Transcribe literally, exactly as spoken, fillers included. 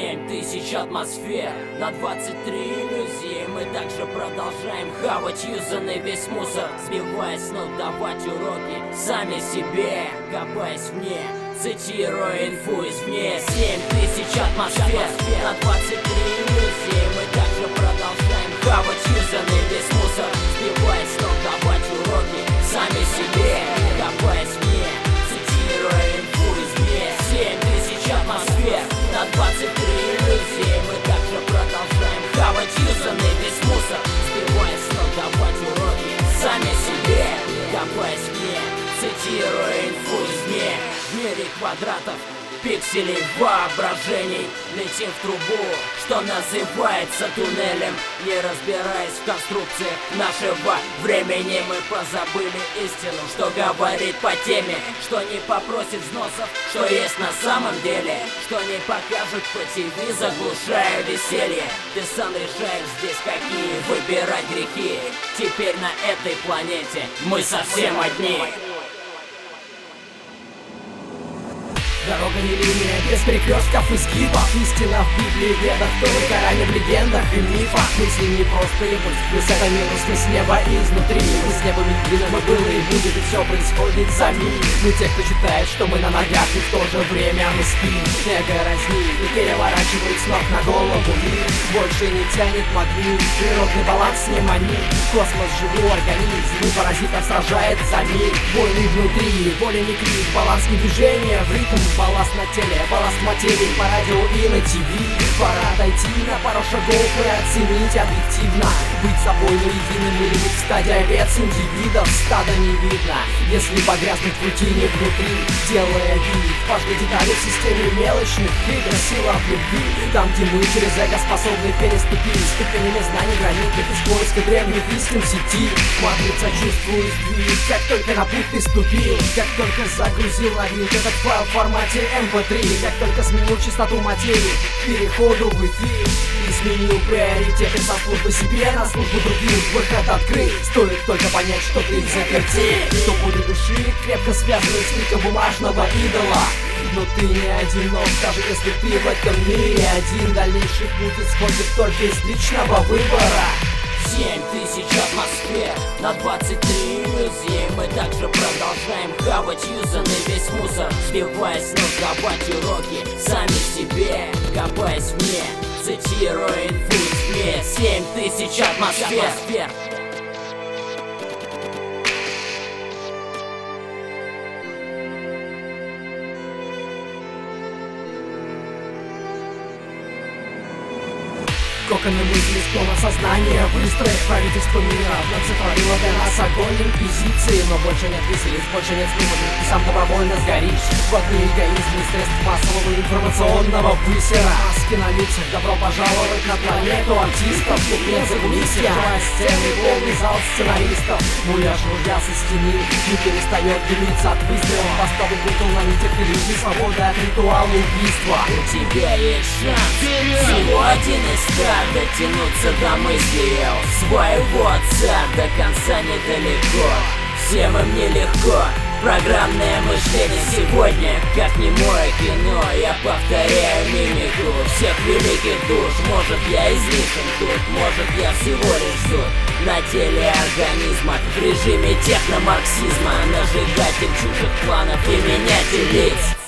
Семь тысяч атмосфер на двадцать три иллюзии. Мы также продолжаем хавать юзанный весь мусор, сбиваясь, но давать уроки сами себе, копаясь вне, цитируя инфу извне. Семь тысяч атмосфер на двадцать три иллюзии. Мы также продолжаем хавать юзанный весь мусор, сбиваясь, но давать уроки сами себе, копаясь вне, цитируя инфу извне. Семь тысяч атмосфер на двадцать три иллюзии. Мы также продолжаем хавать юзанный весь мусор, сбиваясь, но давать уроки сами себе, копаясь вне, цитируя инфу извне. В мире квадратов, пикселей, воображений летим в трубу, что называется туннелем. Не разбираясь в конструкциях нашего времени, мы позабыли истину, что говорит по теме, что не попросит взносов, что есть на самом деле, что не покажут по ТВ, заглушая веселье. Ты сам решаешь здесь, какие выбирать грехи. Теперь на этой планете мы совсем одни. Дорога не линия, без перекрестков и скипов. Истина в Библии, ведах, в Торе, Коране, в легендах и мифах. Мысли не просто импульс, плюс это минус, мы с неба и изнутри. Мы с неба единым и было, и будет, и все происходит за миг. Мы те, кто считает, что мы на ногах, и в то же время мы спим. Эго разнит и переворачивает с ног на голову мир. Больше не тянет магнит, природный баланс не манит. Космос живой организм, и паразитов сражает за мир. Войны внутри, воля не крик, баланс не движение в ритм. Балласт на теле, балласт материи по радио и на ТВ. Пора отойти на пару шагов и оценить объективно. Быть собой, но единым или быть в стадии овец индивидов. Стада не видно, если погрязнуть в рутине внутри, делая вид каждой детали в системе мелочных игр. Сила в любви, там где мы через эго способны переступить ступенями знаний гранитных из поиска древних истин в сети. Матрица чувствует сдвиг, как только на путь ты ступил, как только загрузил ловил этот файл в формате эм пэ три, как только сменил частоту материи к переходу в эфир и сменил приоритеты со службы себе на службу другим. Выход открыт, стоит только понять, что ты в заперти, что пули души крепко связаны с криком бумажного идола. Но ты не одинок, даже если ты в этом мире один. Дальнейший путь исходит только из личного выбора. Семь тысяч атмосфер на двадцать три иллюзии. Мы также продолжаем хавать юзанный весь мусор, сбиваясь, но давать уроки сами себе, копаясь вне, цитируя инфу извне. Семь тысяч атмосфер. Коконы мысли, склона сознания, выстроив правительство мира. Вновь сотворила для нас огонь инквизиции. Но больше нет веселиц, больше нет смысла, ты сам добровольно сгоришь в огне эгоизма и средств массового информационного высера. Маски на лицах, добро пожаловать на планету артистов. Тут нет закулисья, сцены, полный зал сценаристов. Муляж ружья со стены не перестает дымиться от выстрела. Поставил бутыл на нитях иллюзий, свобода от ритуала убийства. У тебя есть шанс, всего один из ста, дотянуться до мысли своего отца. До конца недалеко, всем им нелегко. Программное мышление сегодня, как немое кино. Я повторяю мимику всех великих душ. Может, я излишен тут, может, я всего лишь зуд на теле организма в режиме техномарксизма. Нажигатель чужих планов и менятель лиц.